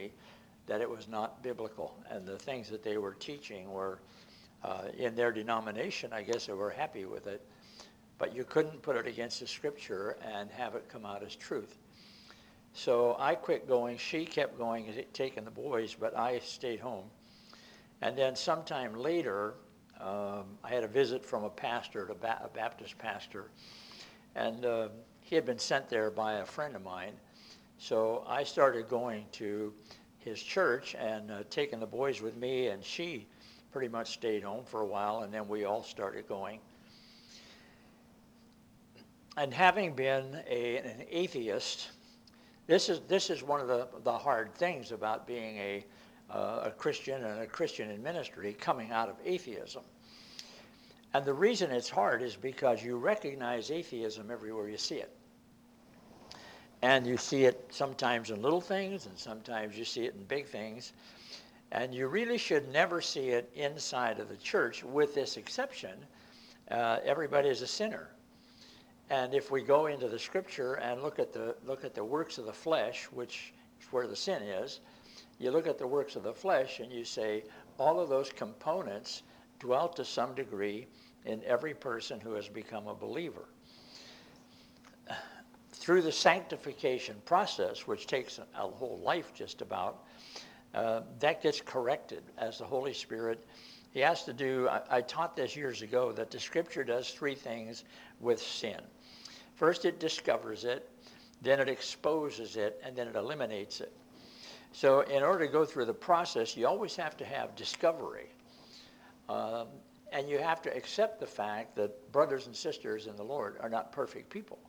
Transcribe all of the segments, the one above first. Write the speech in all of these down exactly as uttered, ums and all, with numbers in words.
me that it was not biblical, and the things that they were teaching were uh, in their denomination. I guess they were happy with it, but you couldn't put it against the Scripture and have it come out as truth. So I quit going. She kept going, taking the boys, but I stayed home. And then sometime later, um, I had a visit from a pastor, a, ba- a Baptist pastor, and uh, he had been sent there by a friend of mine. So I started going to his church and uh, taking the boys with me, and she pretty much stayed home for a while, and then we all started going. And having been a, an atheist, this is this is one of the, the hard things about being a uh, a Christian and a Christian in ministry coming out of atheism. And the reason it's hard is because you recognize atheism everywhere you see it. And you see it sometimes in little things, and sometimes you see it in big things. And you really should never see it inside of the church, with this exception. Uh, everybody is a sinner. And if we go into the Scripture and look at the look at the works of the flesh, which is where the sin is, you look at the works of the flesh and you say, all of those components dwell to some degree in every person who has become a believer. Through the sanctification process, which takes a, a whole life just about, uh, that gets corrected as the Holy Spirit. He has to do, I, I taught this years ago, that the Scripture does three things with sin. First, it discovers it, then it exposes it, and then it eliminates it. So in order to go through the process, you always have to have discovery. Um, and you have to accept the fact that brothers and sisters in the Lord are not perfect people.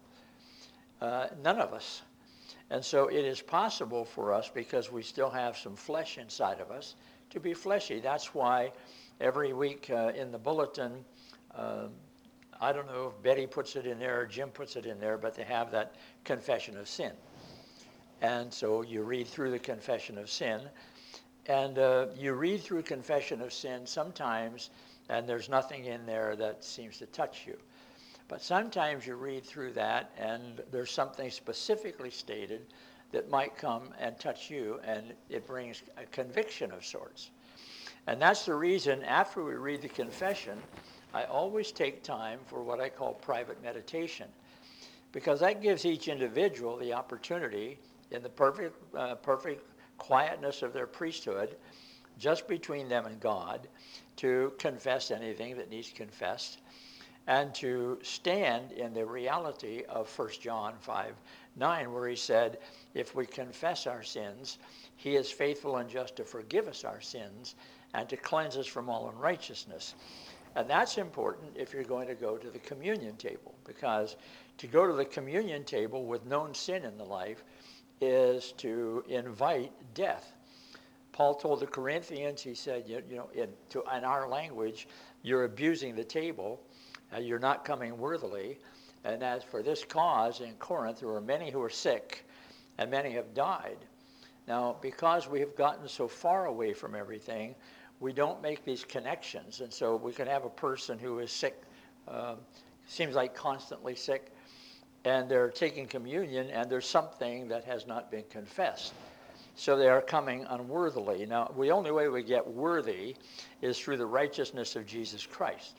Uh, none of us. And so it is possible for us, because we still have some flesh inside of us, to be fleshy. That's why every week uh, in the bulletin, uh, I don't know if Betty puts it in there or Jim puts it in there, but they have that confession of sin. And so you read through the confession of sin, and uh, you read through confession of sin sometimes, and there's nothing in there that seems to touch you. But sometimes you read through that, and there's something specifically stated that might come and touch you, and it brings a conviction of sorts. And that's the reason, after we read the confession, I always take time for what I call private meditation, because that gives each individual the opportunity, in the perfect, uh, perfect quietness of their priesthood, just between them and God, to confess anything that needs confessed, and to stand in the reality of First John five nine, where he said, if we confess our sins, he is faithful and just to forgive us our sins and to cleanse us from all unrighteousness. And that's important if you're going to go to the communion table, because to go to the communion table with known sin in the life is to invite death. Paul told the Corinthians, he said, you, you know, in, to, in our language, you're abusing the table, uh, you're not coming worthily. And as for this cause in Corinth, there were many who were sick, and many have died. Now, because we have gotten so far away from everything, we don't make these connections. And so we can have a person who is sick, uh, seems like constantly sick, and they're taking communion, and there's something that has not been confessed. So they are coming unworthily. Now, the only way we get worthy is through the righteousness of Jesus Christ.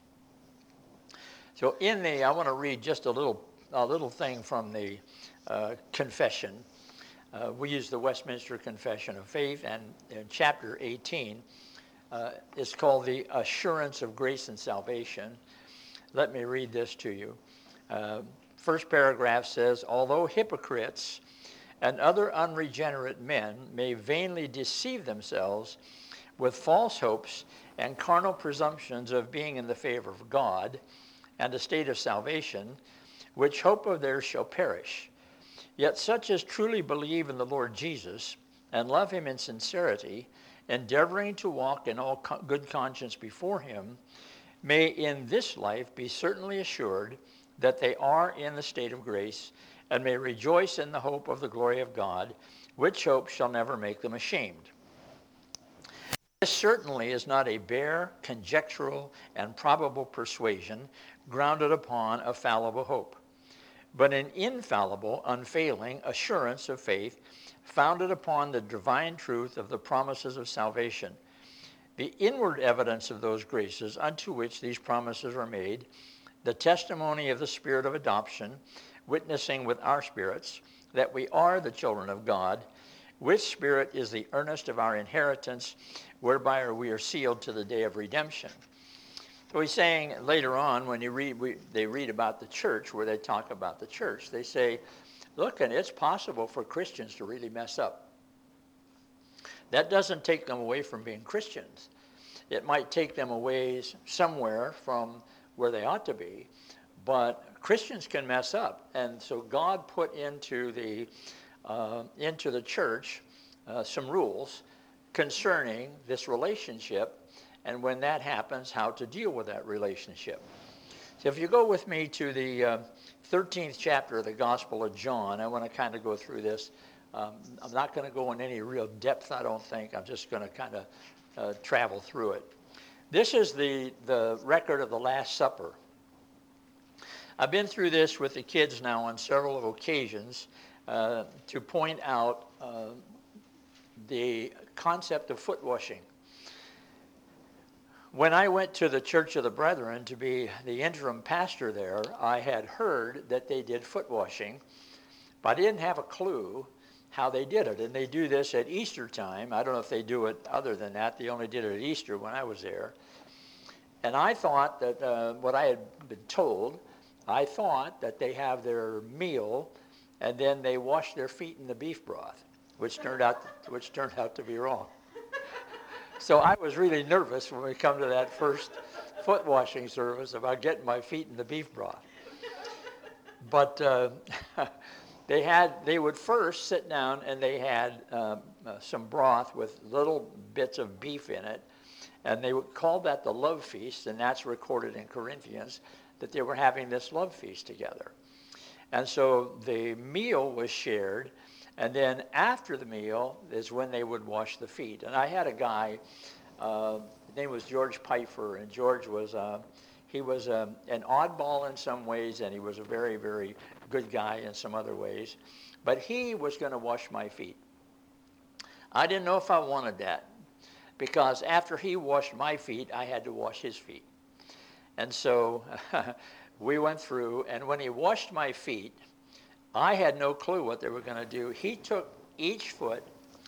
So in the, I want to read just a little, a little thing from the uh, confession. Uh, we use the Westminster Confession of Faith, and in chapter eighteen, uh, it's called the Assurance of Grace and Salvation. Let me read this to you. Uh, first paragraph says, although hypocrites and other unregenerate men may vainly deceive themselves with false hopes and carnal presumptions of being in the favor of God and a state of salvation, which hope of theirs shall perish. Yet such as truly believe in the Lord Jesus and love him in sincerity, endeavoring to walk in all co- good conscience before him, may in this life be certainly assured that they are in the state of grace, and may rejoice in the hope of the glory of God, which hope shall never make them ashamed. This certainly is not a bare, conjectural, and probable persuasion grounded upon a fallible hope, but an infallible, unfailing assurance of faith, founded upon the divine truth of the promises of salvation, the inward evidence of those graces unto which these promises are made, the testimony of the Spirit of adoption, witnessing with our spirits that we are the children of God, which Spirit is the earnest of our inheritance, whereby we are sealed to the day of redemption. So he's saying later on, when you read, we, they read about the church, where they talk about the church, they say, look, and it's possible for Christians to really mess up. That doesn't take them away from being Christians. It might take them away somewhere from where they ought to be, but Christians can mess up. And so God put into the, uh, into the church uh, some rules concerning this relationship, and when that happens, how to deal with that relationship. So if you go with me to the uh, thirteenth chapter of the Gospel of John, I want to kind of go through this. Um, I'm not going to go in any real depth, I don't think. I'm just going to kind of uh, travel through it. This is the, the record of the Last Supper. I've been through this with the kids now on several occasions uh, to point out uh, the concept of foot washing. When I went to the Church of the Brethren to be the interim pastor there, I had heard that they did foot washing, but I didn't have a clue how they did it. And they do this at Easter time. I don't know if they do it other than that. They only did it at Easter when I was there. And I thought that uh, what I had been told, I thought that they have their meal and then they wash their feet in the beef broth, which turned out, which turned out to be wrong. So I was really nervous when we come to that first foot washing service about getting my feet in the beef broth. But uh, they had, they would first sit down and they had um, uh, some broth with little bits of beef in it, and they would call that the love feast, and that's recorded in Corinthians, that they were having this love feast together. And so the meal was shared, and then after the meal is when they would wash the feet. And I had a guy, uh, his name was George Pfeiffer, and George was, uh, he was um, an oddball in some ways, and he was a very, very good guy in some other ways. But he was going to wash my feet. I didn't know if I wanted that, because after he washed my feet, I had to wash his feet. And so we went through, and when he washed my feet, I had no clue what they were going to do. He took each foot,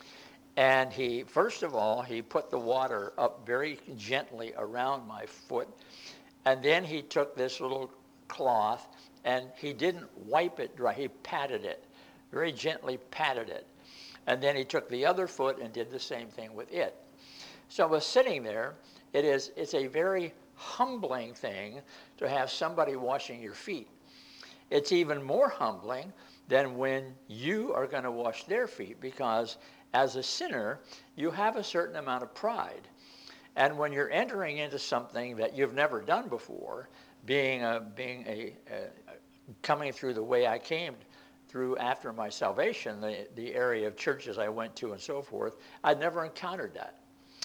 and he, first of all, he put the water up very gently around my foot, and then he took this little cloth, and he didn't wipe it dry. He patted it, very gently patted it. And then he took the other foot and did the same thing with it. So I was sitting there. It is, it's a very humbling thing to have somebody washing your feet. It's even more humbling than when you are going to wash their feet, because as a sinner, you have a certain amount of pride. And when you're entering into something that you've never done before, being a, being a, a coming through the way I came through after my salvation, the, the area of churches I went to and so forth, I'd never encountered that.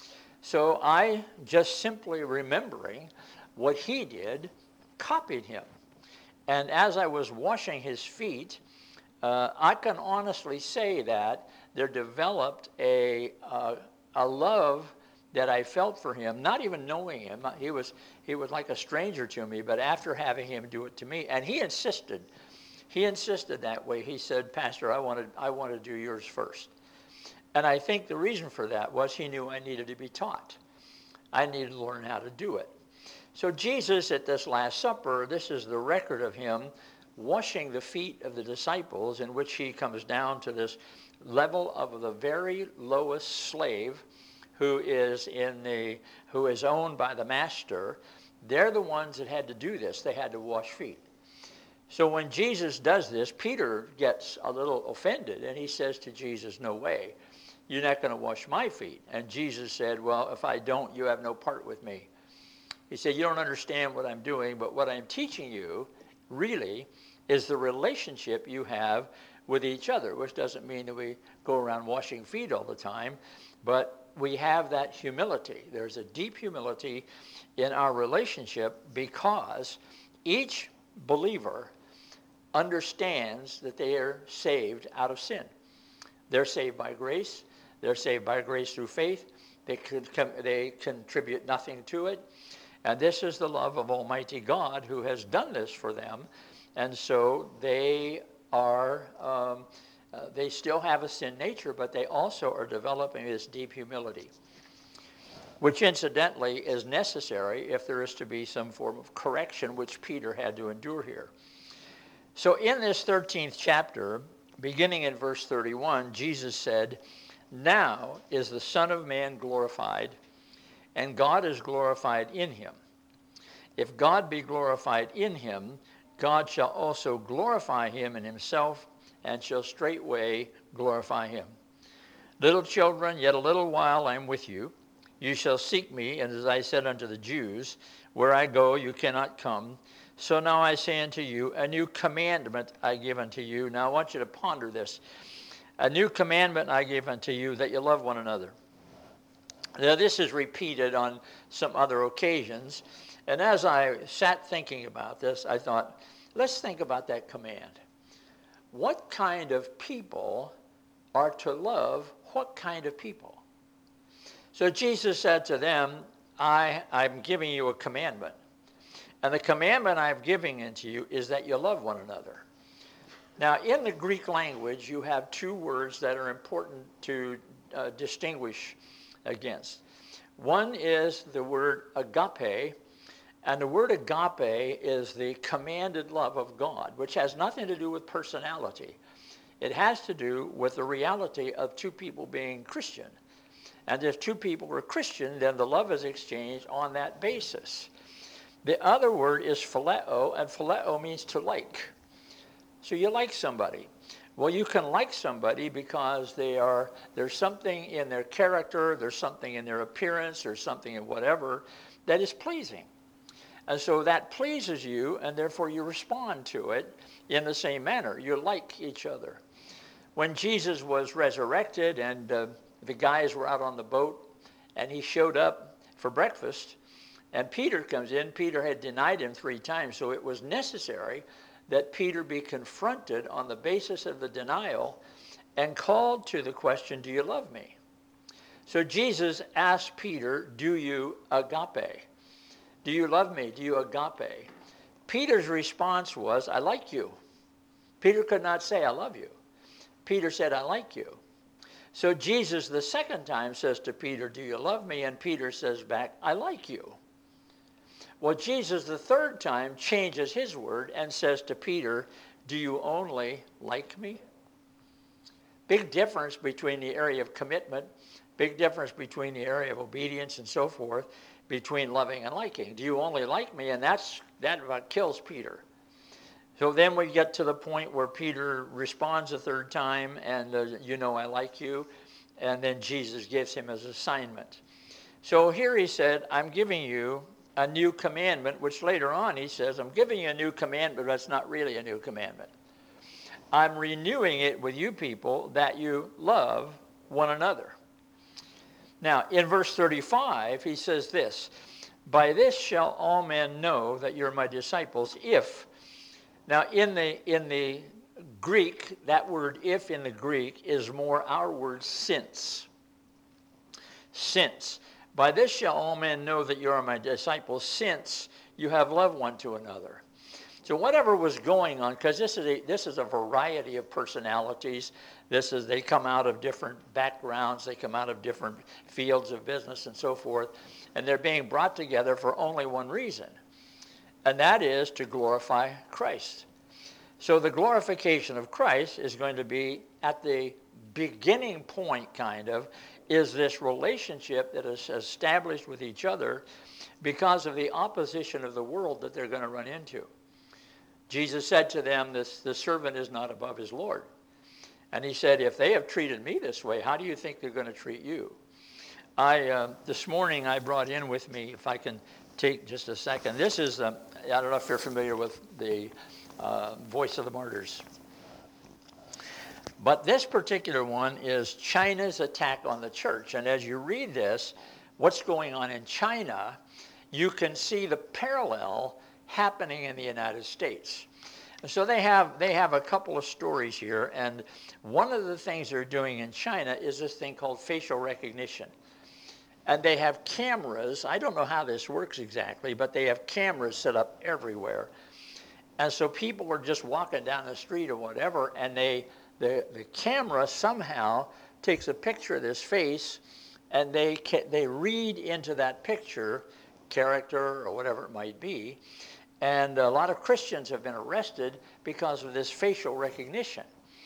So I, just simply remembering what he did, copied him. And as I was washing his feet, uh, I can honestly say that there developed a, uh, a love that I felt for him, not even knowing him. He was, he was like a stranger to me, but after having him do it to me, and he insisted, he insisted that way. He said, Pastor, I want to, I want to do yours first. And I think the reason for that was he knew I needed to be taught. I needed to learn how to do it. So Jesus at this Last Supper, this is the record of him washing the feet of the disciples, in which he comes down to this level of the very lowest slave who is in the who is owned by the master. They're the ones that had to do this. They had to wash feet. So when Jesus does this, Peter gets a little offended, and he says to Jesus, no way, you're not going to wash my feet. And Jesus said, well, if I don't, you have no part with me. He said, you don't understand what I'm doing, but what I'm teaching you really is the relationship you have with each other, which doesn't mean that we go around washing feet all the time, but we have that humility. There's a deep humility in our relationship because each believer understands that they are saved out of sin. They're saved by grace. They're saved by grace through faith. They, could, they contribute nothing to it. And this is the love of Almighty God who has done this for them. And so they are, um, uh, they still have a sin nature, but they also are developing this deep humility, which incidentally is necessary if there is to be some form of correction, which Peter had to endure here. So in this thirteenth chapter, beginning in verse thirty-one, Jesus said, "Now is the Son of Man glorified, and God is glorified in him. If God be glorified in him, God shall also glorify him in himself, and shall straightway glorify him. Little children, yet a little while I am with you. You shall seek me, and as I said unto the Jews, where I go you cannot come. So now I say unto you, a new commandment I give unto you." Now I want you to ponder this. "A new commandment I give unto you, that you love one another." Now this is repeated on some other occasions. And as I sat thinking about this, I thought, let's think about that command. What kind of people are to love what kind of people? So Jesus said to them, I, I'm giving you a commandment. And the commandment I'm giving unto you is that you love one another. Now, in the Greek language, you have two words that are important to uh, distinguish against. One is the word agape, and the word agape is the commanded love of God, which has nothing to do with personality. It has to do with the reality of two people being Christian. And if two people are Christian, then the love is exchanged on that basis. The other word is phileo, and phileo means to like. So you like somebody. Well, you can like somebody because they are, there's something in their character, there's something in their appearance, there's something in whatever that is pleasing. And so that pleases you, and therefore you respond to it in the same manner. You like each other. When Jesus was resurrected and uh, the guys were out on the boat, and he showed up for breakfast, and Peter comes in. Peter had denied him three times, so it was necessary that Peter be confronted on the basis of the denial and called to the question, do you love me? So Jesus asked Peter, do you agape? Do you love me? Do you agape? Peter's response was, I like you. Peter could not say, I love you. Peter said, I like you. So Jesus the second time says to Peter, do you love me? And Peter says back, I like you. Well, Jesus the third time changes his word and says to Peter, do you only like me? Big difference between the area of commitment, big difference between the area of obedience and so forth, between loving and liking. Do you only like me? And that's that about kills Peter. So then we get to the point where Peter responds a third time, and uh, you know I like you, and then Jesus gives him his assignment. So here he said, I'm giving you a new commandment, which later on he says, I'm giving you a new commandment, but that's not really a new commandment. I'm renewing it with you people that you love one another. Now, in verse thirty-five, he says this, by this shall all men know that you're my disciples, if. Now, in the, in the Greek, that word if in the Greek is more our word since. Since. By this shall all men know that you are my disciples, since you have loved one to another. So whatever was going on, because this is a this is a variety of personalities. This is they come out of different backgrounds, they come out of different fields of business and so forth, and they're being brought together for only one reason, and that is to glorify Christ. So the glorification of Christ is going to be at the beginning point, kind of, is this relationship that is established with each other because of the opposition of the world that they're going to run into. Jesus said to them, this, the servant is not above his Lord. And he said, if they have treated me this way, how do you think they're going to treat you? I uh, this morning I brought in with me, if I can take just a second, this is, uh, I don't know if you're familiar with the uh, Voice of the Martyrs. But this particular one is China's attack on the church. And as you read this, what's going on in China, you can see the parallel happening in the United States. So they have they have a couple of stories here, and one of the things they're doing in China is this thing called facial recognition. And they have cameras. I don't know how this works exactly, but they have cameras set up everywhere. And so people are just walking down the street or whatever, and they the the camera somehow takes a picture of this face, and they they read into that picture character or whatever it might be. And a lot of Christians have been arrested because of this facial recognition.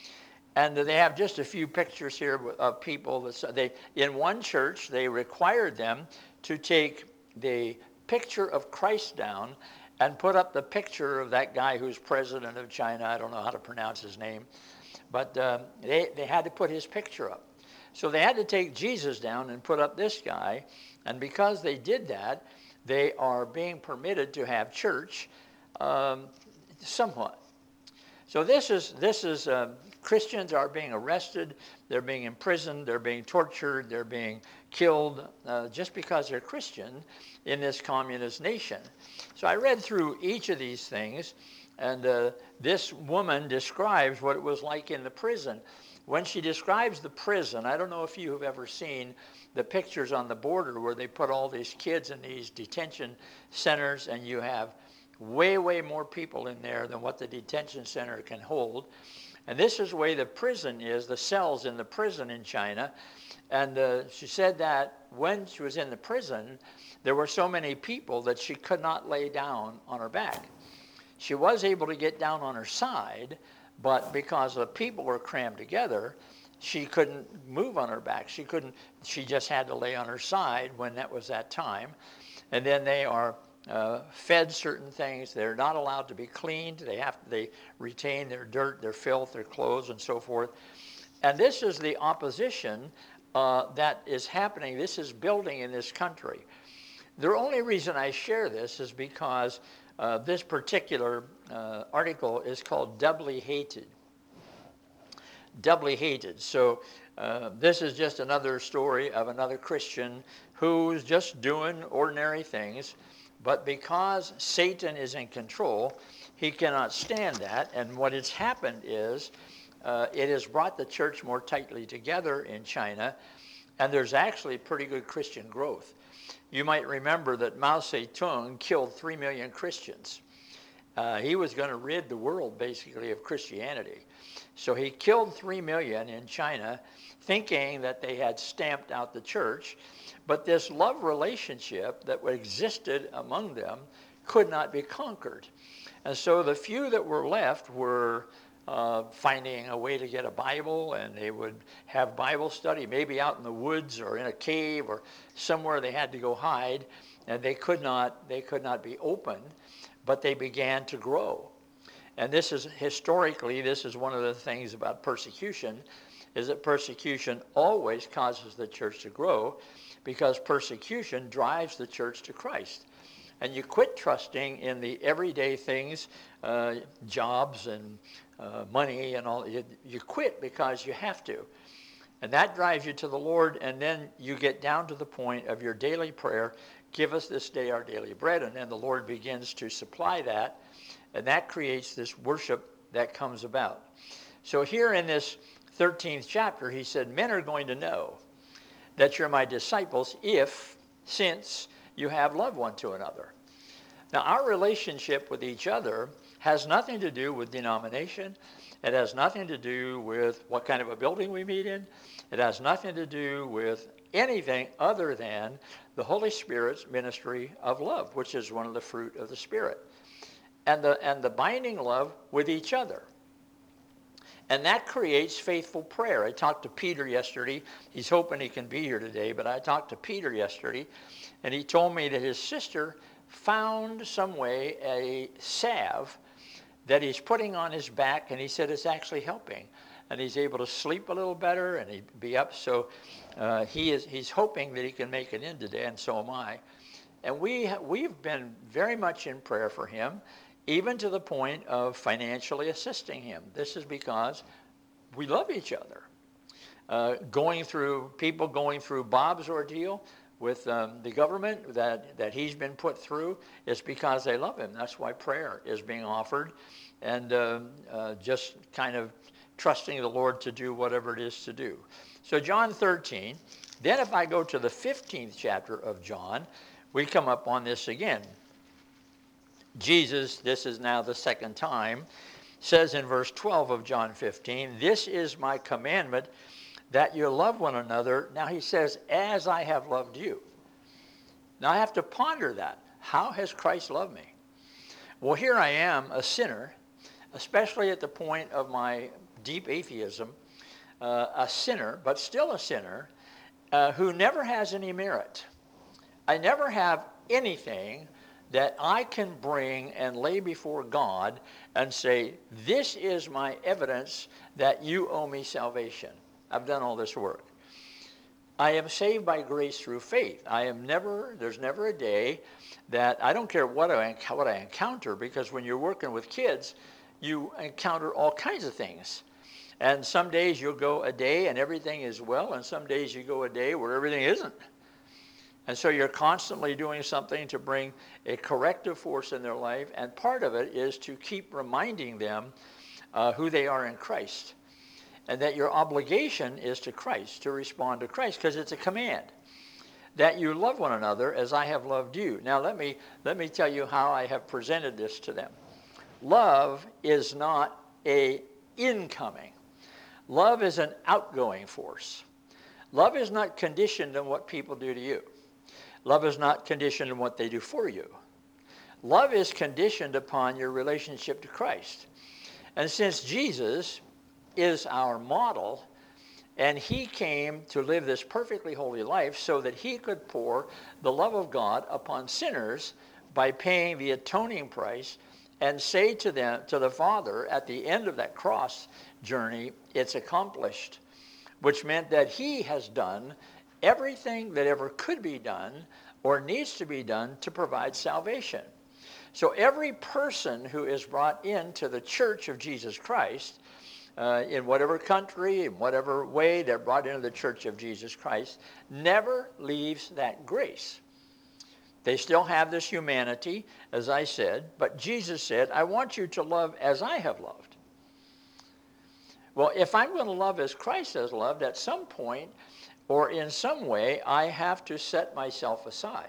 And they have just a few pictures here of people. That they, in one church, they required them to take the picture of Christ down and put up the picture of that guy who's president of China. I don't know how to pronounce his name. But um, they, they had to put his picture up. So they had to take Jesus down and put up this guy. And because they did that, they are being permitted to have church um, somewhat. So this is, this is uh, Christians are being arrested, they're being imprisoned, they're being tortured, they're being killed uh, just because they're Christian in this communist nation. So I read through each of these things, and uh, this woman describes what it was like in the prison. When she describes the prison, I don't know if you have ever seen the pictures on the border where they put all these kids in these detention centers, and you have way, way more people in there than what the detention center can hold. And this is the way the prison is, the cells in the prison in China. And uh, she said that when she was in the prison, there were so many people that she could not lay down on her back. She was able to get down on her side, but because the people were crammed together, she couldn't move on her back. She couldn't, she just had to lay on her side when that was that time. And then they are uh, fed certain things. They're not allowed to be cleaned. They have to, they retain their dirt, their filth, their clothes, and so forth. And this is the opposition uh, that is happening. This is building in this country. The only reason I share this is because uh, this particular uh, article is called Doubly Hated. Doubly hated. So uh, this is just another story of another Christian who's just doing ordinary things, but because Satan is in control, he cannot stand that. And what has happened is uh, it has brought the church more tightly together in China, and there's actually pretty good Christian growth. You might remember that Mao Zedong killed three million Christians. Uh, he was going to rid the world, basically, of Christianity. So he killed three million in China, thinking that they had stamped out the church. But this love relationship that existed among them could not be conquered. And so the few that were left were uh, finding a way to get a Bible, and they would have Bible study, maybe out in the woods or in a cave or somewhere they had to go hide, and they could not, they could not be open, but they began to grow. And this is, historically, this is one of the things about persecution, is that persecution always causes the church to grow, because persecution drives the church to Christ. And you quit trusting in the everyday things, uh, jobs and uh, money and all. You, you quit because you have to. And that drives you to the Lord, and then you get down to the point of your daily prayer, give us this day our daily bread, and then the Lord begins to supply that, and that creates this worship that comes about. So here in this thirteenth chapter, he said, men are going to know that you're my disciples if, since you have love one to another. Now, our relationship with each other has nothing to do with denomination. It has nothing to do with what kind of a building we meet in. It has nothing to do with anything other than the Holy Spirit's ministry of love, which is one of the fruit of the Spirit. And the, and the binding love with each other. And that creates faithful prayer. I talked to Peter yesterday. He's hoping he can be here today, but I talked to Peter yesterday, and he told me that his sister found some way a salve that he's putting on his back, and he said it's actually helping. And he's able to sleep a little better, and he'd be up. So uh, he is, he's hoping that he can make it in today, and so am I. And we, we've been very much in prayer for him, even to the point of financially assisting him. This is because we love each other. Uh, going through, people going through Bob's ordeal with um, the government that, that he's been put through is because they love him. That's why prayer is being offered. and uh, uh, just kind of trusting the Lord to do whatever it is to do. So John thirteen, then if I go to the fifteenth chapter of John, we come up on this again. Jesus, this is now the second time, says in verse twelve of John fifteen, this is my commandment, that you love one another. Now he says, as I have loved you. Now I have to ponder that. How has Christ loved me? Well, here I am, a sinner, especially at the point of my deep atheism, uh, a sinner, but still a sinner, uh, who never has any merit. I never have anything that I can bring and lay before God and say, this is my evidence that you owe me salvation. I've done all this work. I am saved by grace through faith. I am never, there's never a day that, I don't care what I, what I encounter, because when you're working with kids, you encounter all kinds of things. And some days you'll go a day and everything is well, and some days you go a day where everything isn't. And so you're constantly doing something to bring a corrective force in their life, and part of it is to keep reminding them uh, who they are in Christ, and that your obligation is to Christ, to respond to Christ, because it's a command, that you love one another as I have loved you. Now let me, let me tell you how I have presented this to them. Love is not a incoming. Love is an outgoing force. Love is not conditioned on what people do to you. Love is not conditioned on what they do for you. Love is conditioned upon your relationship to Christ. And since Jesus is our model, and he came to live this perfectly holy life so that he could pour the love of God upon sinners by paying the atoning price, and say to them, to the Father at the end of that cross journey, it's accomplished, which meant that he has done everything that ever could be done or needs to be done to provide salvation. So every person who is brought into the church of Jesus Christ, uh, in whatever country, in whatever way they're brought into the church of Jesus Christ, never leaves that grace. They still have this humanity, as I said, but Jesus said, I want you to love as I have loved. Well, if I'm going to love as Christ has loved, at some point, or in some way, I have to set myself aside.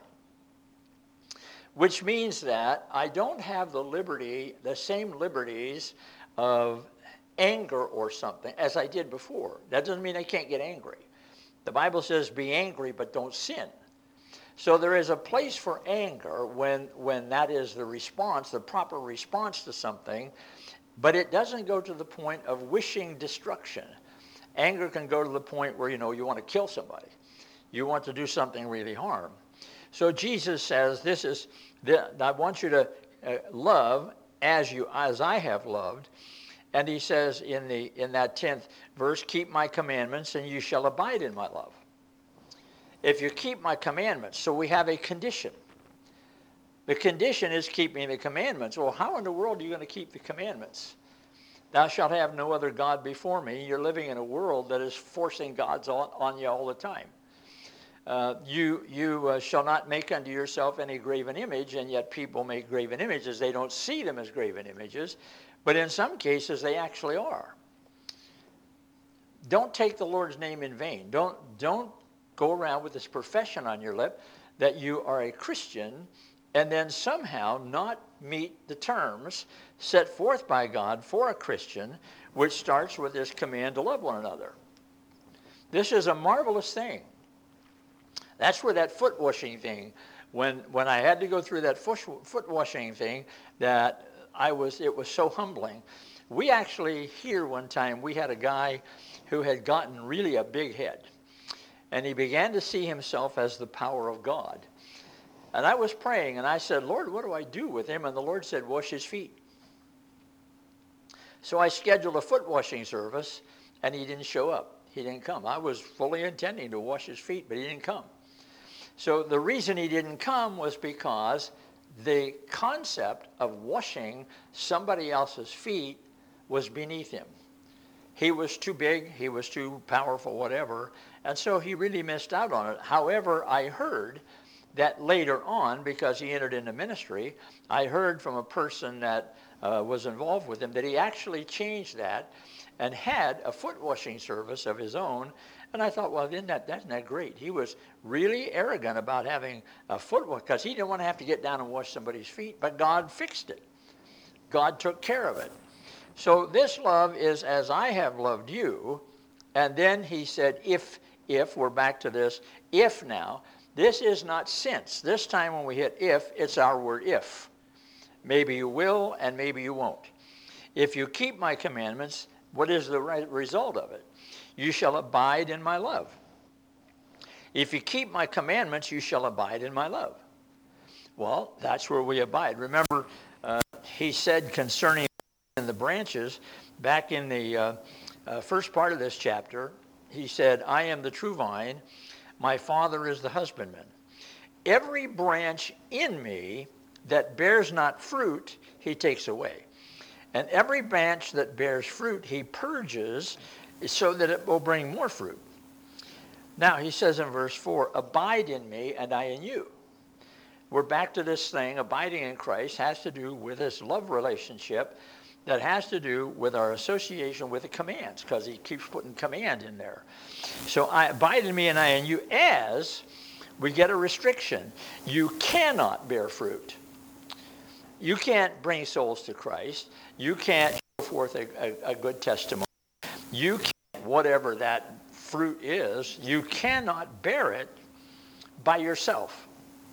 Which means that I don't have the liberty, the same liberties of anger or something as I did before. That doesn't mean I can't get angry. The Bible says be angry, but don't sin. So there is a place for anger when, when that is the response, the proper response to something, but it doesn't go to the point of wishing destruction. Anger can go to the point where, you know, you want to kill somebody. You want to do something really harm. So Jesus says, this is, the, I want you to uh, love as you, as I have loved. And he says in, the, in that tenth verse, keep my commandments and you shall abide in my love. If you keep my commandments, so we have a condition. The condition is keeping the commandments. Well, how in the world are you going to keep the commandments? Thou shalt have no other God before me. You're living in a world that is forcing gods on, on you all the time. Uh, you you uh, shall not make unto yourself any graven image, and yet people make graven images. They don't see them as graven images, but in some cases they actually are. Don't take the Lord's name in vain. Don't, don't go around with this profession on your lip that you are a Christian and then somehow not meet the terms set forth by God for a Christian, which starts with this command to love one another. This is a marvelous thing. That's where that foot washing thing, when, when I had to go through that foot, foot washing thing, that I was, it was so humbling. We actually, here one time, we had a guy who had gotten really a big head, and he began to see himself as the power of God. And I was praying, and I said, Lord, what do I do with him? And the Lord said, wash his feet. So I scheduled a foot washing service, and he didn't show up. He didn't come. I was fully intending to wash his feet, but he didn't come. So the reason he didn't come was because the concept of washing somebody else's feet was beneath him. He was too big, he was too powerful, whatever, and so he really missed out on it. However, I heard that later on, because he entered into ministry, I heard from a person that uh, was involved with him, that he actually changed that and had a foot washing service of his own. And I thought, well, isn't that, isn't that great? He was really arrogant about having a foot wash, because he didn't want to have to get down and wash somebody's feet, but God fixed it. God took care of it. So this love is as I have loved you. And then he said, if, if, we're back to this, if now, this is not since. This time when we hit if, it's our word if. Maybe you will and maybe you won't. If you keep my commandments, what is the right result of it? You shall abide in my love. If you keep my commandments, you shall abide in my love. Well, that's where we abide. Remember, uh, he said concerning the branches, back in the uh, uh, first part of this chapter, he said, I am the true vine, my Father is the husbandman. Every branch in me that bears not fruit, he takes away. And every branch that bears fruit, he purges so that it will bring more fruit. Now, he says in verse four, abide in me and I in you. We're back to this thing, abiding in Christ has to do with this love relationship that has to do with our association with the commands, because he keeps putting command in there. So I abide in me and I in you, as we get a restriction. You cannot bear fruit. You can't bring souls to Christ. You can't show forth a, a, a good testimony. You can't, whatever that fruit is, you cannot bear it by yourself.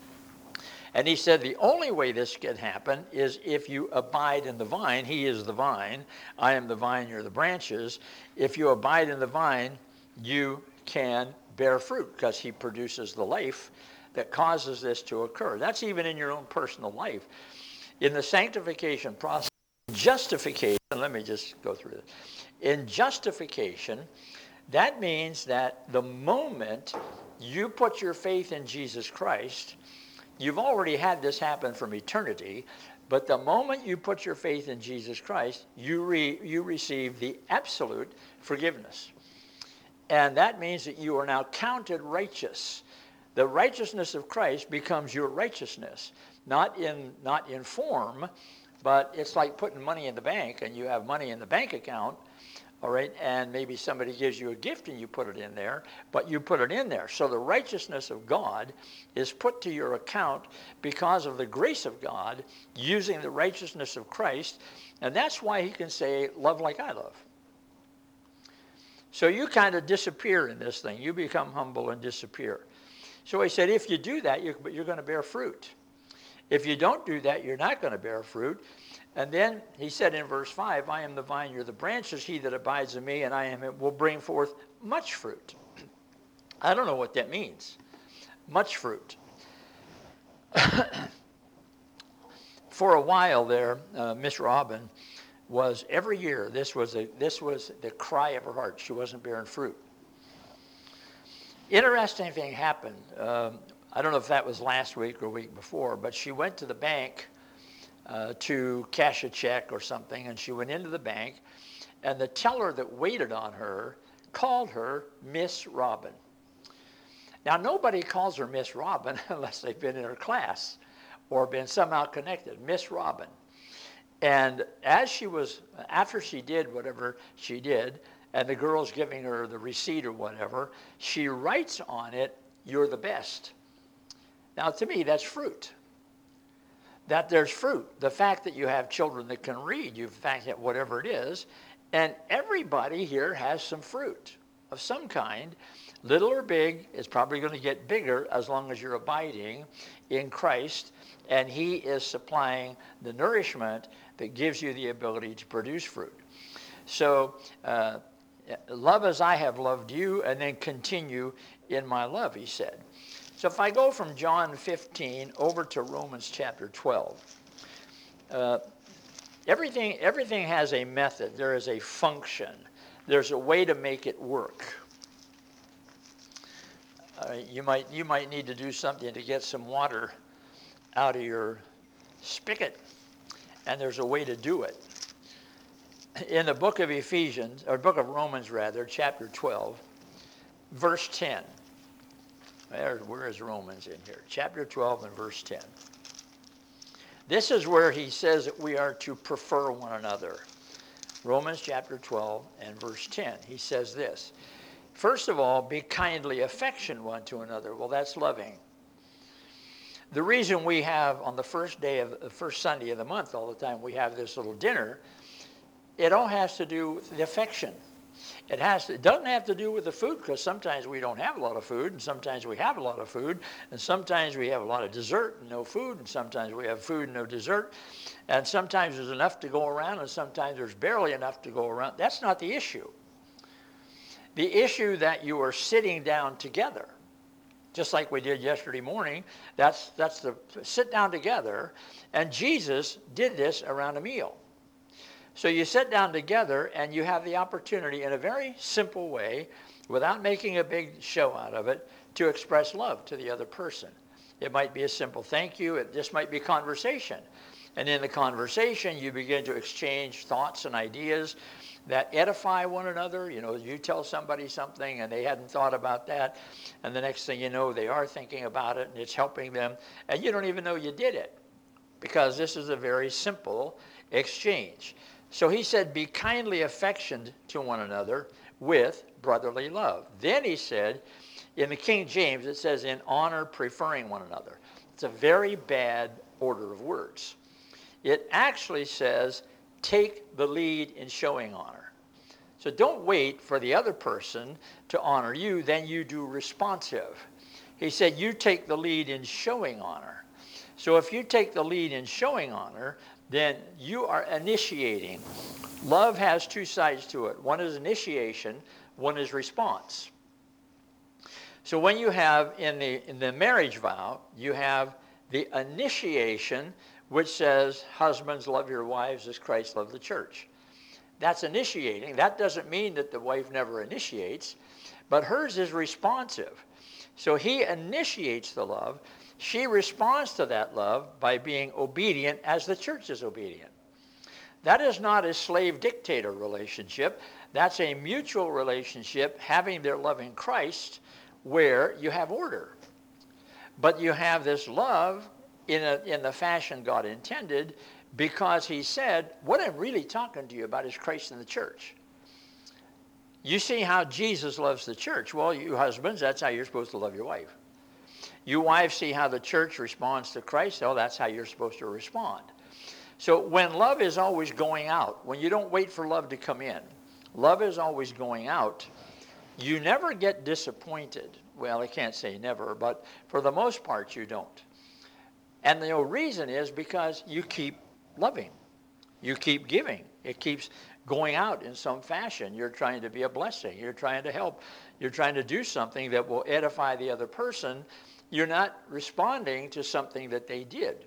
And he said the only way this can happen is if you abide in the vine. He is the vine. I am the vine, you're the branches. If you abide in the vine, you can bear fruit, because he produces the life that causes this to occur. That's even in your own personal life. In the sanctification process, justification, let me just go through this. In justification, that means that the moment you put your faith in Jesus Christ, you've already had this happen from eternity, but the moment you put your faith in Jesus Christ, you, re, you receive the absolute forgiveness. And that means that you are now counted righteous. The righteousness of Christ becomes your righteousness, not in, not in form, but it's like putting money in the bank, and you have money in the bank account, all right, and maybe somebody gives you a gift and you put it in there, but you put it in there. So the righteousness of God is put to your account because of the grace of God using the righteousness of Christ, and that's why he can say, love like I love. So you kind of disappear in this thing. You become humble and disappear. So he said, if you do that, you're, you're going to bear fruit. If you don't do that, you're not going to bear fruit. And then he said in verse five, I am the vine, you're the branches. He that abides in me and I am him will bring forth much fruit. I don't know what that means. Much fruit. For a while there, uh, Miss Robin was every year, this was, a, this was the cry of her heart. She wasn't bearing fruit. Interesting thing happened. Um, I don't know if that was last week or week before, but she went to the bank uh, to cash a check or something, and she went into the bank, and the teller that waited on her called her Miss Robin. Now, nobody calls her Miss Robin unless they've been in her class or been somehow connected. Miss Robin. And as she was, after she did whatever she did, and the girl's giving her the receipt or whatever, she writes on it, you're the best. Now, to me, that's fruit. That there's fruit. The fact that you have children that can read, you fact that whatever it is, and everybody here has some fruit of some kind. Little or big, it's probably going to get bigger as long as you're abiding in Christ, and he is supplying the nourishment that gives you the ability to produce fruit. So, uh, love as I have loved you, and then continue in my love, he said. So if I go from John fifteen over to Romans chapter twelve, uh, everything, everything has a method. There is a function. There's a way to make it work. Uh, you might, you might need to do something to get some water out of your spigot, and there's a way to do it. In the book of Ephesians, or book of Romans rather, chapter twelve, verse ten. There, where is Romans in here? Chapter twelve and verse ten. This is where he says that we are to prefer one another. Romans chapter twelve and verse ten. He says this. First of all, be kindly affectioned one to another. Well, that's loving. The reason we have on the first day of the first Sunday of the month all the time, we have this little dinner, it all has to do with the affection. It has to, it doesn't have to do with the food, because sometimes we don't have a lot of food, and sometimes we have a lot of food, and sometimes we have a lot of dessert and no food, and sometimes we have food and no dessert, and sometimes there's enough to go around, and sometimes there's barely enough to go around. That's not the issue. The issue that you are sitting down together, just like we did yesterday morning, that's, that's the sit down together, and Jesus did this around a meal. So you sit down together and you have the opportunity in a very simple way, without making a big show out of it, to express love to the other person. It might be a simple thank you. It just might be conversation. And in the conversation, you begin to exchange thoughts and ideas that edify one another. You know, you tell somebody something and they hadn't thought about that, and the next thing you know, they are thinking about it and it's helping them, and you don't even know you did it, because this is a very simple exchange. So he said, be kindly affectioned to one another with brotherly love. Then he said, in the King James, it says, in honor preferring one another. It's a very bad order of words. It actually says, take the lead in showing honor. So don't wait for the other person to honor you, then you do responsive. He said, you take the lead in showing honor. So if you take the lead in showing honor, then you are initiating. Love has two sides to it. One is initiation, one is response. So when you have, in the, in the marriage vow, you have the initiation, which says, husbands, love your wives as Christ loved the church. That's initiating. That doesn't mean that the wife never initiates, but hers is responsive. So he initiates the love. She responds to that love by being obedient as the church is obedient. That is not a slave-dictator relationship. That's a mutual relationship, having their love in Christ, where you have order. But you have this love in, a, in the fashion God intended, because he said, what I'm really talking to you about is Christ and the church. You see how Jesus loves the church. Well, you husbands, that's how you're supposed to love your wife. You wives see how the church responds to Christ. Oh, that's how you're supposed to respond. So when love is always going out, when you don't wait for love to come in, love is always going out, you never get disappointed. Well, I can't say never, but for the most part, you don't. And the reason is because you keep loving. You keep giving. It keeps going out in some fashion. You're trying to be a blessing. You're trying to help. You're trying to do something that will edify the other person. You're not responding to something that they did.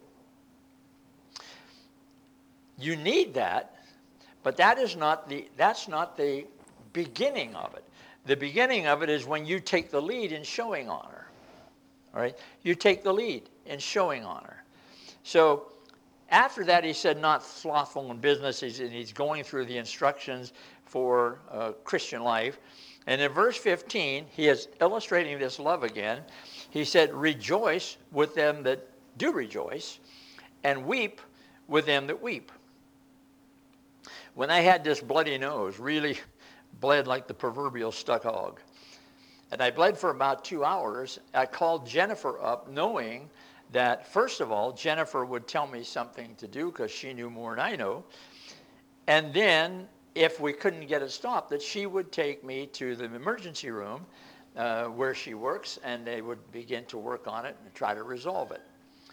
You need that, but that is not the, that's not the beginning of it. The beginning of it is when you take the lead in showing honor. All right? You take the lead in showing honor. So after that, he said, not slothful in business, he's, and he's going through the instructions for uh, Christian life. And in verse fifteen, he is illustrating this love again. He said, rejoice with them that do rejoice, and weep with them that weep. When I had this bloody nose, really bled like the proverbial stuck hog, and I bled for about two hours, I called Jennifer up knowing that, first of all, Jennifer would tell me something to do because she knew more than I know. And then, if we couldn't get it stopped, that she would take me to the emergency room uh, where she works, and they would begin to work on it and try to resolve it.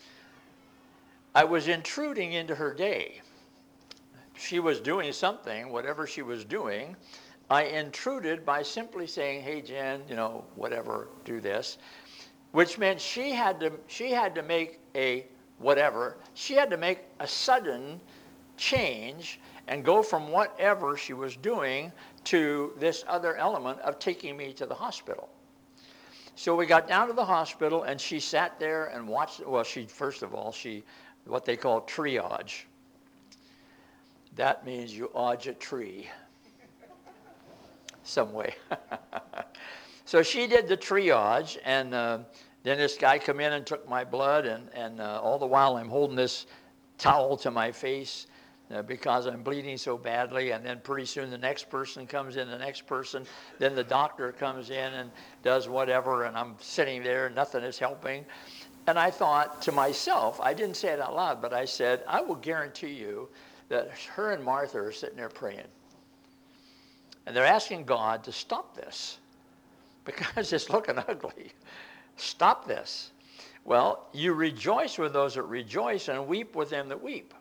I was intruding into her day. She was doing something, whatever she was doing. I intruded by simply saying, hey, Jen, you know, whatever, do this. Which meant she had to, she had to make a whatever. She had to make a sudden change and go from whatever she was doing to this other element of taking me to the hospital. So we got down to the hospital, and she sat there and watched. Well, she first of all, she what they call triage. That means you odge a tree some way. So she did the triage, and uh, then this guy come in and took my blood, and, and uh, all the while I'm holding this towel to my face uh, because I'm bleeding so badly. And then pretty soon the next person comes in, the next person. Then the doctor comes in and does whatever, and I'm sitting there, nothing is helping. And I thought to myself, I didn't say it out loud, but I said, I will guarantee you that her and Martha are sitting there praying. And they're asking God to stop this because it's looking ugly. Stop this. Well, you rejoice with those that rejoice and weep with them that weep.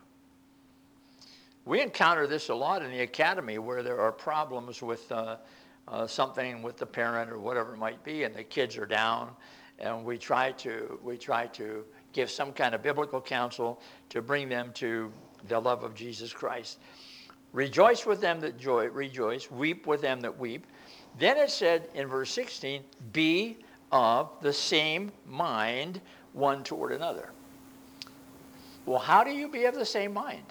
We encounter this a lot in the academy where there are problems with uh, uh, something with the parent or whatever it might be, and the kids are down, and we try to we try to give some kind of biblical counsel to bring them to the love of Jesus Christ. Rejoice with them that joy, rejoice, weep with them that weep. Then it said in verse sixteen, be of the same mind one toward another. Well, how do you be of the same mind?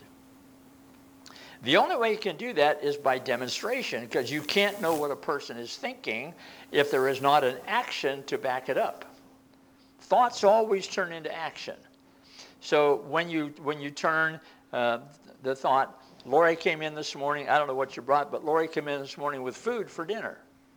The only way you can do that is by demonstration, because you can't know what a person is thinking if there is not an action to back it up. Thoughts always turn into action. So when you when you turn uh, the thought, Lori came in this morning, I don't know what you brought, but Lori came in this morning with food for dinner.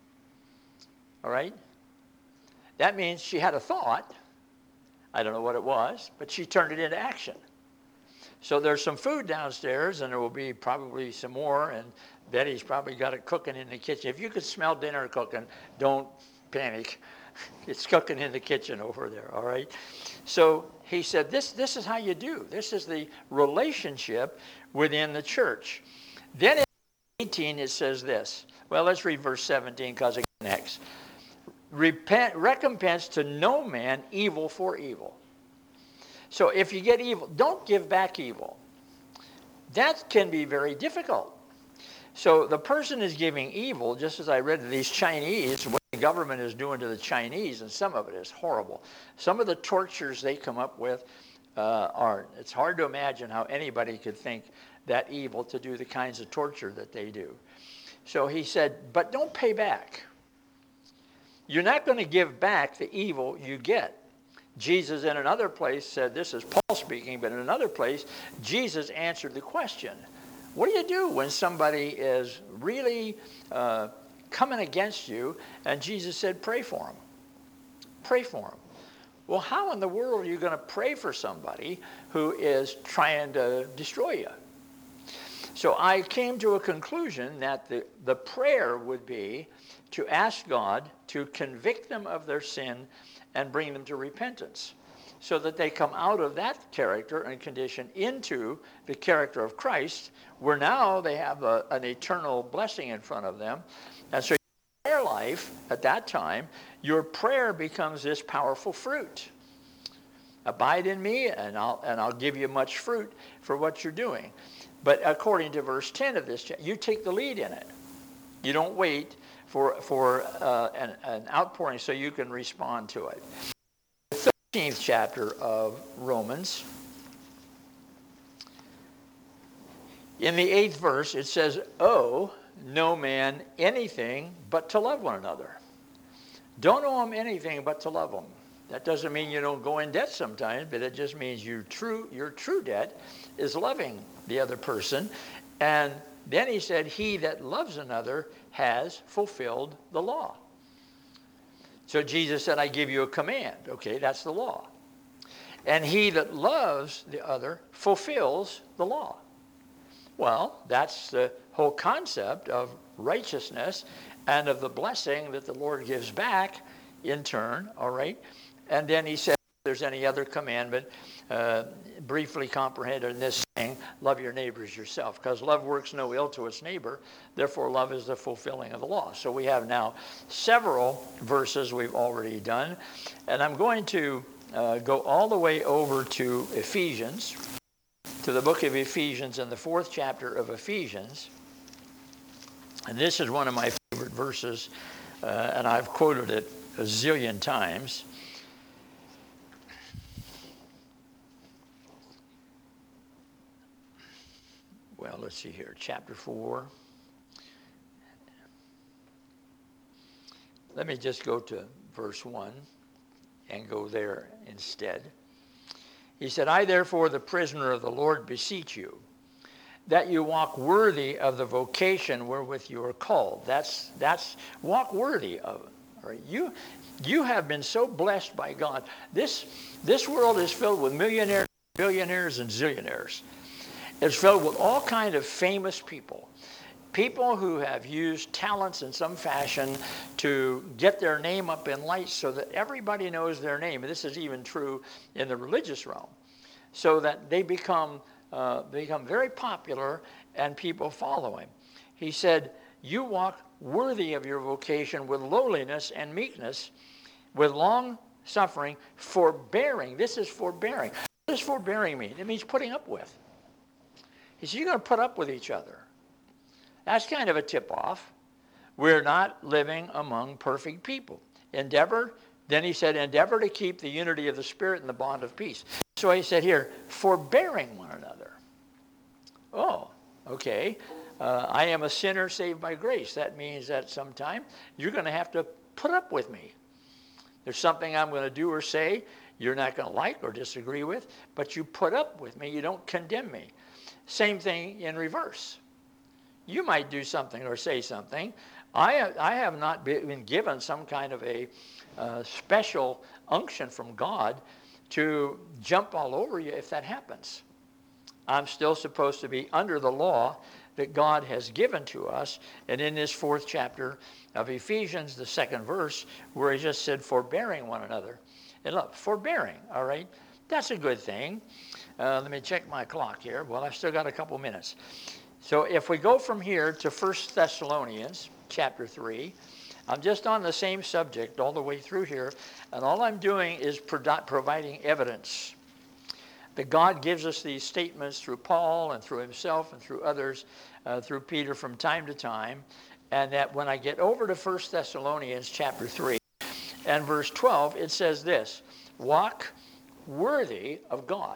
All right? That means she had a thought. I don't know what it was, but she turned it into action. So there's some food downstairs, and there will be probably some more, and Betty's probably got it cooking in the kitchen. If you could smell dinner cooking, don't panic. It's cooking in the kitchen over there, all right? So he said, this, this is how you do. This is the relationship within the church. Then in eighteen, it says this. Well, let's read verse seventeen because it connects. Repent, recompense to no man evil for evil. So if you get evil, don't give back evil. That can be very difficult. So the person is giving evil, just as I read to these Chinese, what the government is doing to the Chinese, and some of it is horrible. Some of the tortures they come up with uh, are, it's hard to imagine how anybody could think that evil to do the kinds of torture that they do. So he said, but don't pay back. You're not going to give back the evil you get. Jesus in another place said, this is Paul speaking, but in another place, Jesus answered the question. What do you do when somebody is really uh, coming against you? And Jesus said, pray for them. Pray for them. Well, how in the world are you going to pray for somebody who is trying to destroy you? So I came to a conclusion that the, the prayer would be to ask God to convict them of their sin and bring them to repentance so that they come out of that character and condition into the character of Christ, where now they have a, an eternal blessing in front of them. And so your prayer life at that time, your prayer becomes this powerful fruit. Abide in me, and I'll, and I'll give you much fruit for what you're doing. But according to verse ten of this, you take the lead in it. You don't wait for, for uh, an, an outpouring so you can respond to it. The thirteenth chapter of Romans, in the eighth verse, it says, owe no man anything but to love one another. Don't owe him anything but to love him. That doesn't mean you don't go in debt sometimes, but it just means your true, your true debt is loving the other person. And then he said, he that loves another has fulfilled the law. So Jesus said, I give you a command. Okay, that's the law. And he that loves the other fulfills the law. Well, that's the whole concept of righteousness and of the blessing that the Lord gives back in turn, all right? And then he said, if there's any other commandment, uh, briefly comprehended in this saying, love your neighbors yourself, because love works no ill to its neighbor. Therefore, love is the fulfilling of the law. So we have now several verses we've already done. And I'm going to uh, go all the way over to Ephesians, to the book of Ephesians and the fourth chapter of Ephesians. And this is one of my favorite verses, uh, and I've quoted it a zillion times. Well, let's see here, chapter four. Let me just go to verse one and go there instead. He said, I therefore, the prisoner of the Lord, beseech you, that you walk worthy of the vocation wherewith you are called. That's, that's walk worthy of it. All right? You, you have been so blessed by God. This, this world is filled with millionaires, billionaires, and zillionaires. It's filled with all kinds of famous people. People who have used talents in some fashion to get their name up in lights so that everybody knows their name. And this is even true in the religious realm. So that they become, uh, they become very popular and people follow him. He said, you walk worthy of your vocation with lowliness and meekness, with long suffering, forbearing. This is forbearing. What does forbearing mean? It means putting up with. He said, you're going to put up with each other. That's kind of a tip-off. We're not living among perfect people. Endeavor, then he said, endeavor to keep the unity of the Spirit and the bond of peace. So he said here, forbearing one another. Oh, okay. Uh, I am a sinner saved by grace. That means that sometime you're going to have to put up with me. There's something I'm going to do or say you're not going to like or disagree with, but you put up with me. You don't condemn me. Same thing in reverse. You might do something or say something. I, I have not been given some kind of a uh, special unction from God to jump all over you if that happens. I'm still supposed to be under the law that God has given to us. And in this fourth chapter of Ephesians, the second verse, where he just said, forbearing one another. And look, forbearing, all right? That's a good thing. Uh, let me check my clock here. Well, I've still got a couple minutes. So if we go from here to First Thessalonians chapter three, I'm just on the same subject all the way through here, and all I'm doing is pro- providing evidence that God gives us these statements through Paul and through himself and through others, uh, through Peter from time to time, and that when I get over to First Thessalonians chapter three and verse twelve, it says this, walk worthy of God.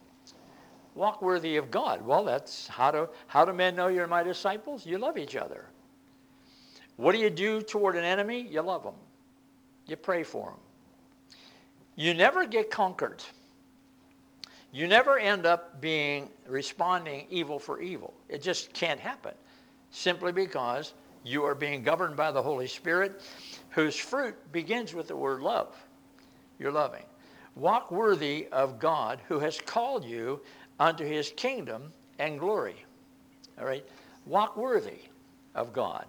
Walk worthy of God. Well, that's how do, how do men know you're my disciples? You love each other. What do you do toward an enemy? You love them. You pray for them. You never get conquered. You never end up being responding evil for evil. It just can't happen. Simply because you are being governed by the Holy Spirit, whose fruit begins with the word love. You're loving. Walk worthy of God, who has called you unto his kingdom and glory. All right? Walk worthy of God.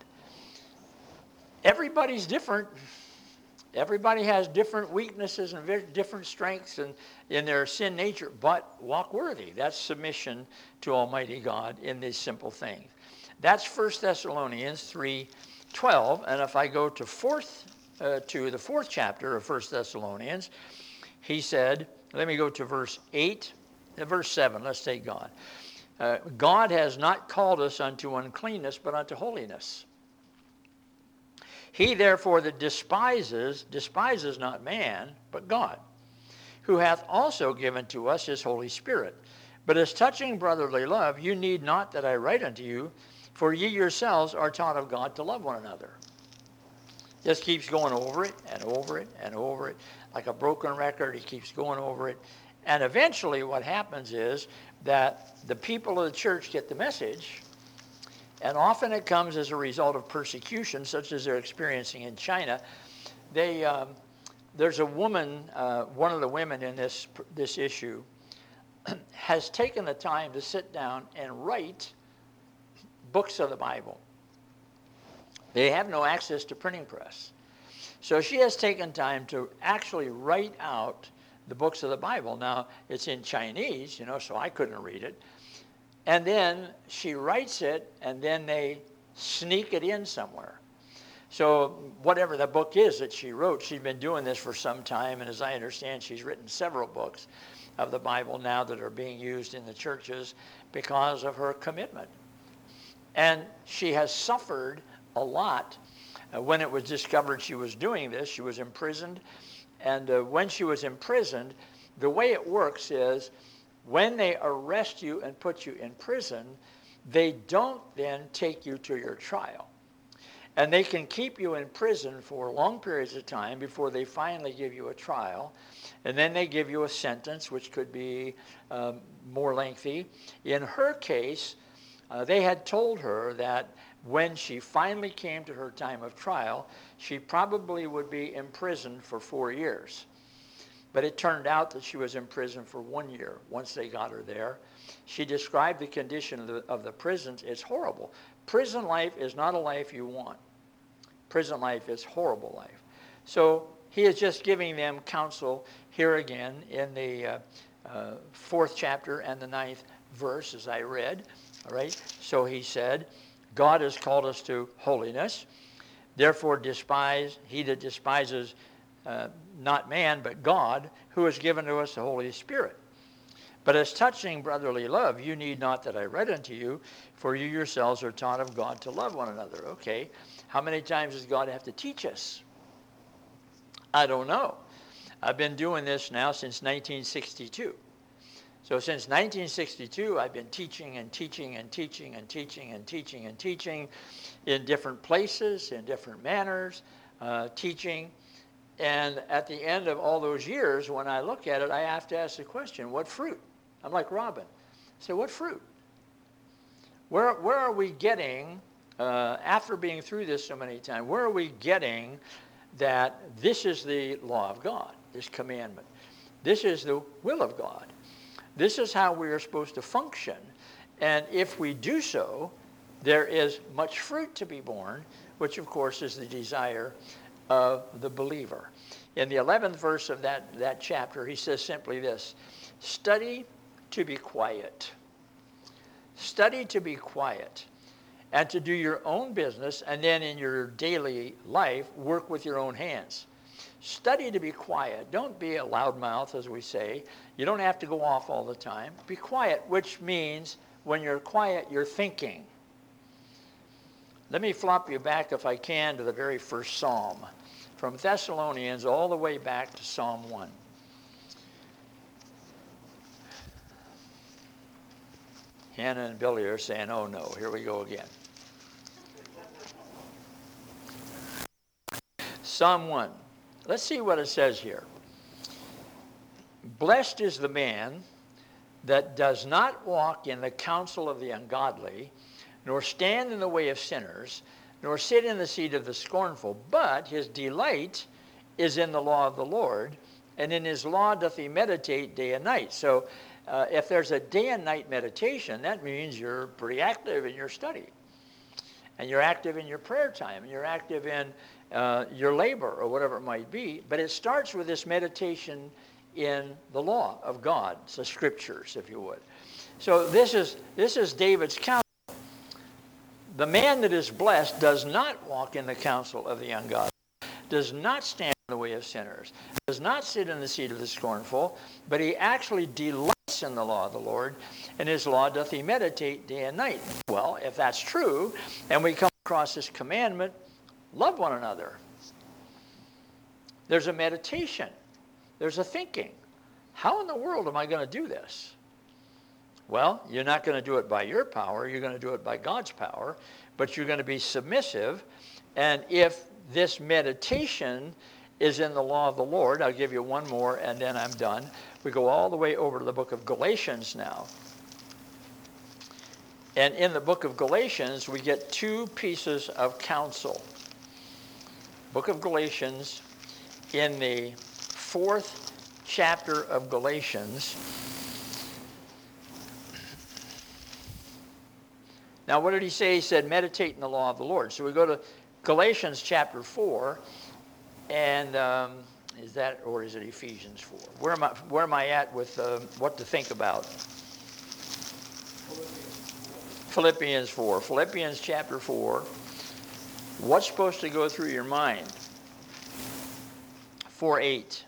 Everybody's different. Everybody has different weaknesses and different strengths in, in their sin nature, but walk worthy. That's submission to Almighty God in these simple things. That's First Thessalonians three twelve, and if I go to fourth uh, to the fourth chapter of First Thessalonians, he said, let me go to verse eight. Verse seven, let's take God. Uh, God has not called us unto uncleanness, but unto holiness. He therefore that despises, despises not man, but God, who hath also given to us his Holy Spirit. But as touching brotherly love, you need not that I write unto you, for ye yourselves are taught of God to love one another. Just keeps going over it and over it and over it. Like a broken record, he keeps going over it. And eventually what happens is that the people of the church get the message, and often it comes as a result of persecution, such as they're experiencing in China. They, um, there's a woman, uh, one of the women in this, this issue, has taken the time to sit down and write books of the Bible. They have no access to printing press. So she has taken time to actually write out the books of the Bible. Now, it's in Chinese, you know, so I couldn't read it. And then she writes it, and then they sneak it in somewhere. So whatever the book is that she wrote, she's been doing this for some time, and as I understand, she's written several books of the Bible now that are being used in the churches because of her commitment. And she has suffered a lot. Uh, when it was discovered she was doing this, she was imprisoned. And uh, when she was imprisoned, the way it works is when they arrest you and put you in prison, they don't then take you to your trial. And they can keep you in prison for long periods of time before they finally give you a trial. And then they give you a sentence, which could be um, more lengthy. In her case, uh, they had told her that when she finally came to her time of trial, she probably would be imprisoned for four years. But it turned out that she was in prison for one year once they got her there. She described the condition of the, of the prisons. It's horrible. Prison life is not a life you want. Prison life is horrible life. So he is just giving them counsel here again in the uh, uh, fourth chapter and the ninth verse, as I read. All right. So he said, God has called us to holiness. Therefore despise, he that despises uh, not man, but God, who has given to us the Holy Spirit. But as touching brotherly love, you need not that I write unto you, for you yourselves are taught of God to love one another. Okay, how many times does God have to teach us? I don't know. I've been doing this now since nineteen sixty-two. So since nineteen sixty-two, I've been teaching and teaching and teaching and teaching and teaching and teaching in different places, in different manners, uh, teaching. And at the end of all those years, when I look at it, I have to ask the question, what fruit? I'm like Robin. I say, what fruit? Where, where are we getting, uh, after being through this so many times, where are we getting that this is the law of God, this commandment? This is the will of God. This is how we are supposed to function. And if we do so, there is much fruit to be born, which of course is the desire of the believer. In the eleventh verse of that, that chapter, he says simply this, study to be quiet. Study to be quiet and to do your own business, and then in your daily life, work with your own hands. Study to be quiet. Don't be a loudmouth, as we say. You don't have to go off all the time. Be quiet, which means when you're quiet, you're thinking. Let me flop you back, if I can, to the very first psalm. From Thessalonians all the way back to Psalm one. Hannah and Billy are saying, oh no, here we go again. Psalm one. Let's see what it says here. Blessed is the man that does not walk in the counsel of the ungodly, nor stand in the way of sinners, nor sit in the seat of the scornful, but his delight is in the law of the Lord, and in his law doth he meditate day and night. So uh, if there's a day and night meditation, that means you're pretty active in your study. And you're active in your prayer time, and you're active in uh, your labor, or whatever it might be. But it starts with this meditation in the law of God, the scriptures, if you would. So this is, this is David's counsel. The man that is blessed does not walk in the counsel of the ungodly, does not stand in the way of sinners, does not sit in the seat of the scornful, but he actually delights in the law of the Lord, and his law doth he meditate day and night. Well, if that's true, and we come across this commandment, love one another. There's a meditation. There's a thinking. How in the world am I going to do this? Well, you're not going to do it by your power. You're going to do it by God's power. But you're going to be submissive. And if this meditation is in the law of the Lord, I'll give you one more and then I'm done. We go all the way over to the book of Galatians now. And in the book of Galatians, we get two pieces of counsel. Book of Galatians, in the fourth chapter of Galatians. Now, what did he say? He said, meditate in the law of the Lord. So we go to Galatians chapter four, and um, is that, or is it Ephesians four? Where am I, where am I at with uh, what to think about? Philippians four. Philippians chapter four. What's supposed to go through your mind? four eight.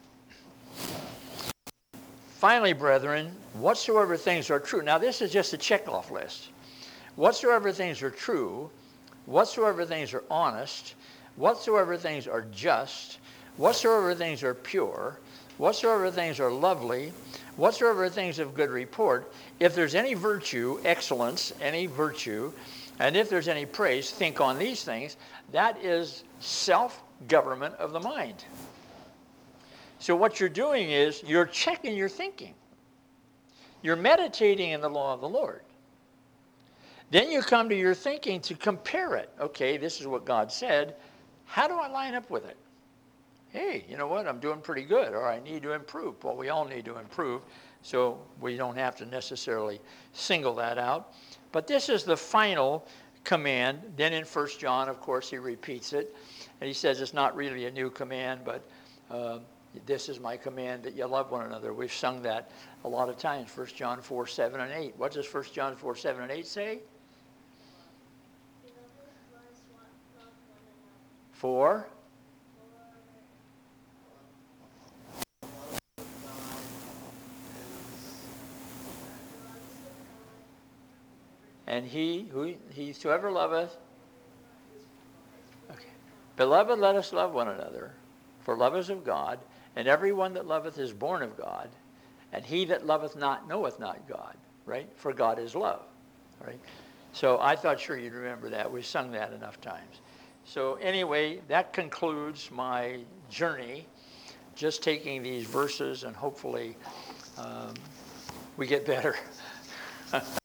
Finally, brethren, whatsoever things are true. Now, this is just a checkoff list. Whatsoever things are true, whatsoever things are honest, whatsoever things are just, whatsoever things are pure, whatsoever things are lovely, whatsoever things of good report, if there's any virtue, excellence, any virtue, And if there's any praise, think on these things. That is self-government of the mind. So what you're doing is you're checking your thinking. You're meditating in the law of the Lord. Then you come to your thinking to compare it. Okay, this is what God said. How do I line up with it? Hey, you know what? I'm doing pretty good, or I need to improve. Well, we all need to improve, so we don't have to necessarily single that out. But this is the final command. Then in First John, of course, he repeats it. And he says it's not really a new command, but uh, this is my command, that you love one another. We've sung that a lot of times, First John four, seven, and eight. What does First John four, seven, and eight say? For? And he, who he, whoever loveth, okay. Beloved, let us love one another, for love is of God, and everyone that loveth is born of God, and he that loveth not knoweth not God, right? For God is love, right? So I thought sure you'd remember that. We've sung that enough times. So anyway, that concludes my journey, just taking these verses, and hopefully um, we get better.